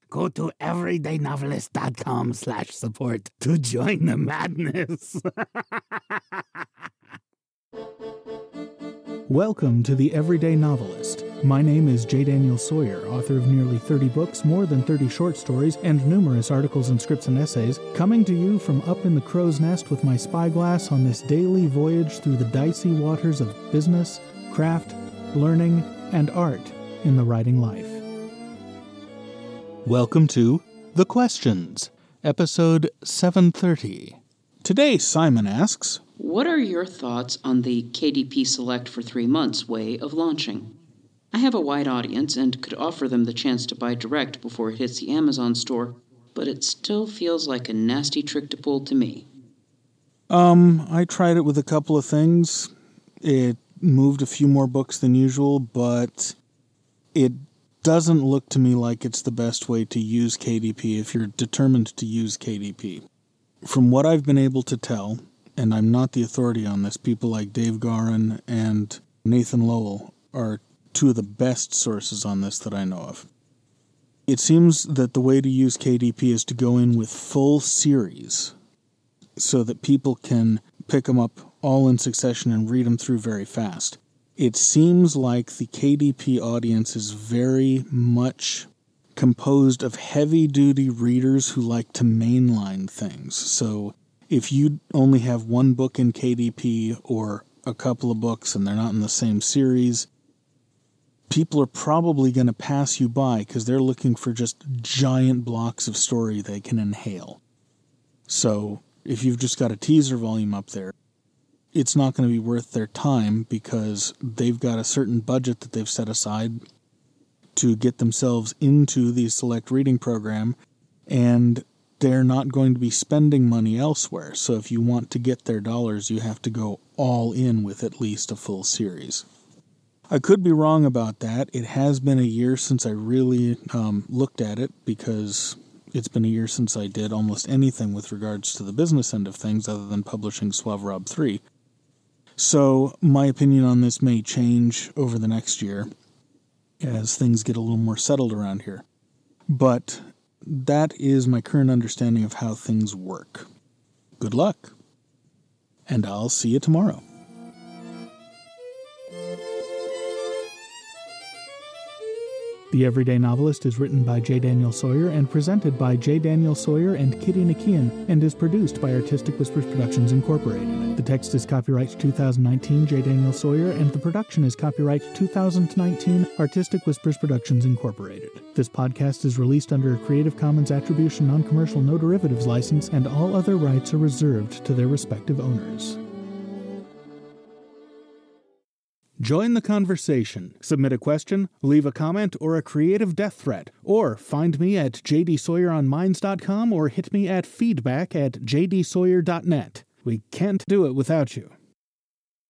Go to everydaynovelist.com/support to join the madness. Welcome to The Everyday Novelist. My name is J. Daniel Sawyer, author of nearly 30 books, more than 30 short stories, and numerous articles and scripts and essays, coming to you from up in the crow's nest with my spyglass on this daily voyage through the dicey waters of business, craft, learning, and art in the writing life. Welcome to The Questions, episode 730. Today, Simon asks, what are your thoughts on the KDP Select for 3 months way of launching? I have a wide audience and could offer them the chance to buy direct before it hits the Amazon store, but it still feels like a nasty trick to pull to me. I tried it with a couple of things. It moved a few more books than usual, but it doesn't look to me like it's the best way to use KDP if you're determined to use KDP. From what I've been able to tell, and I'm not the authority on this, people like Dave Garin and Nathan Lowell are two of the best sources on this that I know of. It seems that the way to use KDP is to go in with full series so that people can pick them up all in succession and read them through very fast. It seems like the KDP audience is very much composed of heavy-duty readers who like to mainline things. So if you only have one book in KDP or a couple of books and they're not in the same series, people are probably going to pass you by because they're looking for just giant blocks of story they can inhale. So if you've just got a teaser volume up there, it's not going to be worth their time because they've got a certain budget that they've set aside to get themselves into the Select Reading Program, and they're not going to be spending money elsewhere. So if you want to get their dollars, you have to go all in with at least a full series. I could be wrong about that. It has been a year since I really looked at it because it's been a year since I did almost anything with regards to the business end of things other than publishing Suave 3. So my opinion on this may change over the next year as things get a little more settled around here. But that is my current understanding of how things work. Good luck, and I'll see you tomorrow. The Everyday Novelist is written by J. Daniel Sawyer and presented by J. Daniel Sawyer and Kitty Nakian and is produced by Artistic Whispers Productions Incorporated. The text is copyright 2019 J. Daniel Sawyer and the production is copyright 2019 Artistic Whispers Productions Incorporated. This podcast is released under a Creative Commons Attribution Non-Commercial No Derivatives license and all other rights are reserved to their respective owners. Join the conversation. Submit a question, leave a comment, or a creative death threat. Or find me at jdsawyeronminds.com or hit me at feedback@jdsawyer.net. We can't do it without you.